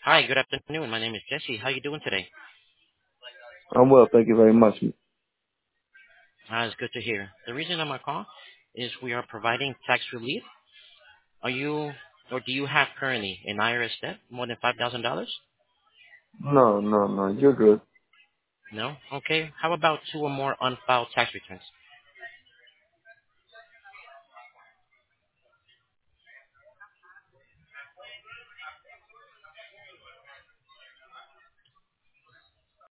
Hi, good afternoon. My name is Jesse. How you doing today? I'm well, thank you very much. It's good to hear. The reason I'm on call is we are providing tax relief. Are you or do you have currently an IRS debt more than $5,000? No, you're good. No? Okay. How about two or more unfiled tax returns?